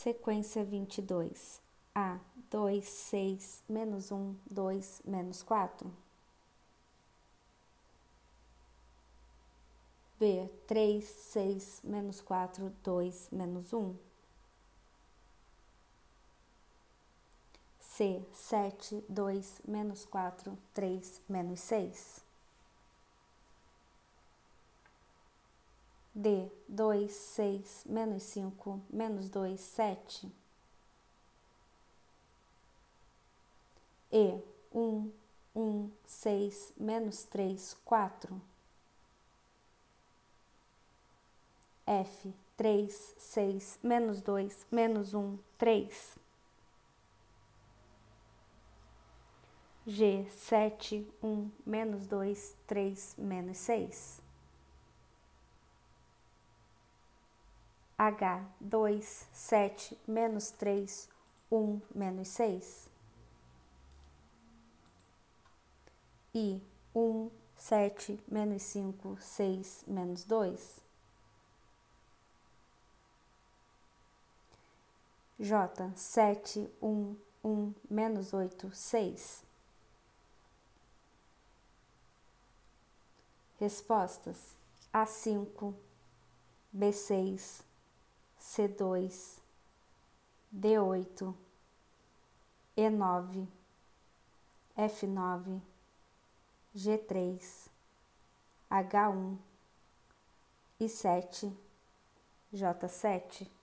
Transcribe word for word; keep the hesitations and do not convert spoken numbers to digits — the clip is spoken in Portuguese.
Sequência vinte e dois. A, dois, seis, menos um, dois, menos quatro. B, três, seis, menos quatro, dois, menos um. C, sete, dois, menos quatro, três, menos seis. D, dois, seis, menos cinco, menos dois, sete. E, um, um, seis, menos três, quatro. F, três, seis, menos dois, menos um, três. G, sete, um, menos dois, três, menos seis. H, dois, sete, menos três, um, menos seis. I, um, sete, menos cinco, seis, menos dois. J, sete, um, um, menos oito, seis. Respostas: A cinco, B seis, C dois, D oito, E nove, F nove, G três, H um e sete, J sete.